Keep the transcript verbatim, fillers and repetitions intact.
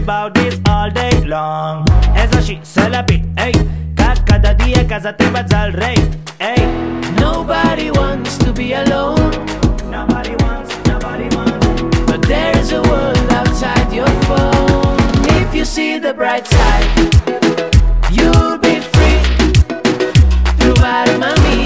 about this all day long. Esa și salapi, ey, ca cada día casa te vas al rey, ey. Nobody wants to be alone. Nobody wants, nobody wants. But there is a world outside your phone. If you see the bright side, you'll be free. Through Armani.